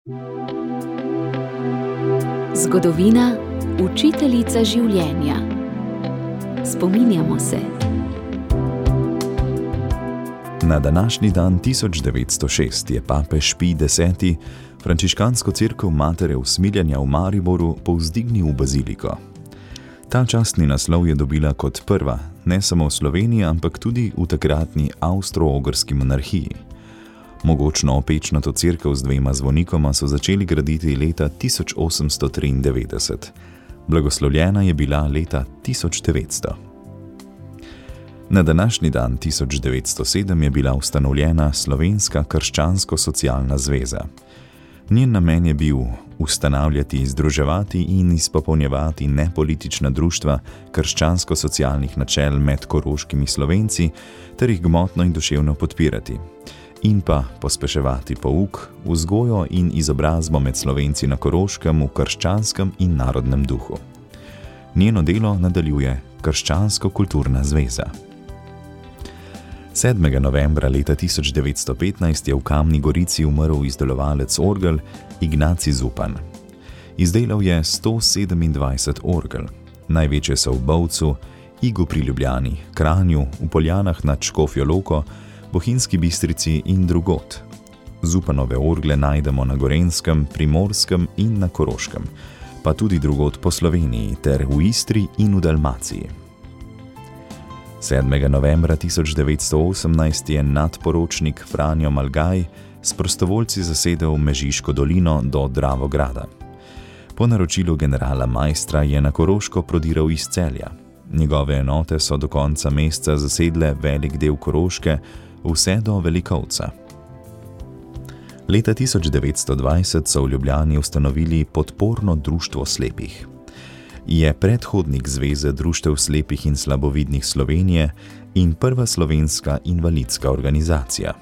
Zgodovina, učiteljica življenja. Spominjamo se. Na današnji dan 1906 je papež Pij X. frančiškansko cerkev Matere usmiljenja v Mariboru povzdignil v baziliko. Ta častni naslov je dobila kot prva, ne samo v Sloveniji, ampak tudi v takratni Avstro-Ogrski monarhiji. Mogočno opečnato cerkev z 2 zvonikoma so začeli graditi leta 1893. Blagoslovljena je bila leta 1900. Na današnji dan 1907 je bila ustanovljena Slovenska krščansko-socialna zveza. Njen namen je bil ustanavljati, združevati in izpopolnjevati nepolitična društva krščansko-socialnih načel med koroškimi Slovenci ter jih gmotno in duševno podpirati in pa pospeševati pouk, vzgojo in izobrazbo med Slovenci na Koroškem v krščanskem in narodnem duhu. Njeno delo nadaljuje Krščansko-kulturna zveza. 7. novembra leta 1915 je v Kamni Gorici umrl izdelovalec orgel Ignacij Zupan. Izdelal je 127 orgel. Največje so v Bovcu, Igu pri Ljubljani, Kranju, v Poljanah nad Škofjo Loko, Bohinjski Bistrici in drugod. Zupanove orgle najdemo na Gorenjskem, Primorskem in na Koroškem, pa tudi drugod po Sloveniji ter v Istri in v Dalmaciji. 7. novembra 1918 je nadporočnik Franjo Malgaj s prostovoljci zasedel Mežiško dolino do Dravograda. Po naročilu generala Maistra je na Koroško prodiral iz Celja. Njegove enote so do konca meseca zasedle velik del Koroške, vse do Velikovca. Leta 1920 so v Ljubljani ustanovili podporno društvo slepih. Je predhodnik Zveze društev slepih in slabovidnih Slovenije in prva slovenska invalidska organizacija.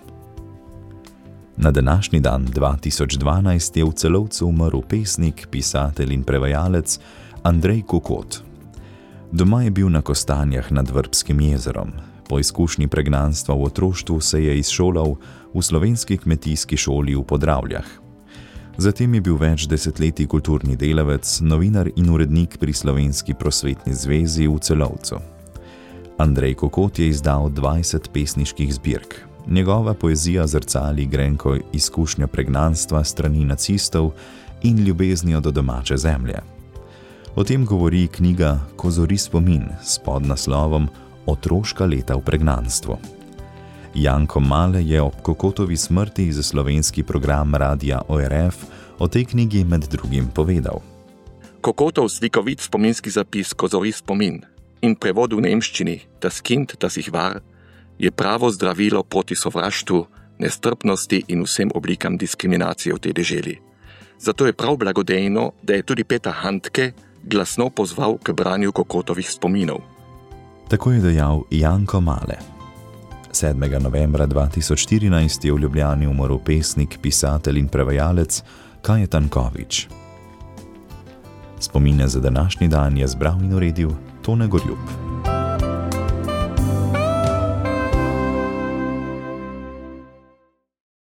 Na današnji dan 2012 je v Celovcu umrl pesnik, pisatelj in prevajalec Andrej Kokot. Doma je bil na Kostanjah nad Vrbskim jezerom. Po izkušnji pregnanstva v otroštvu se je izšolal v slovenski kmetijski šoli v Podravljah. Zatem je bil več desetletij kulturni delavec, novinar in urednik pri Slovenski prosvetni zvezi v Celovcu. Andrej Kokot je izdal 20 pesniških zbirk. Njegova poezija zrcali grenko izkušnjo pregnanstva strani nacistov in ljubeznijo do domače zemlje. O tem govori knjiga Ko zori spomin s podnaslovom Otroška leta v pregnanstvu. Janko Male je ob Kokotovi smrti za slovenski program radia ORF o tej knjigi med drugim povedal. Kokotov slikovit spominski zapis Ko zori spomin in prevod v nemščini Das Kind, das ich war, je pravo zdravilo proti sovraštvu, nestrpnosti in vsem oblikam diskriminacije v tej deželi. Zato je prav blagodejno, da je tudi Peter Handke glasno pozval k branju Kokotovih spominov. Tako je dejal Janko Male. 7. novembra 2014 je v Ljubljani umrl pesnik, pisatelj in prevajalec Kajetan Kovič. Spomine za današnji dan je zbral in uredil Tone Gorjup.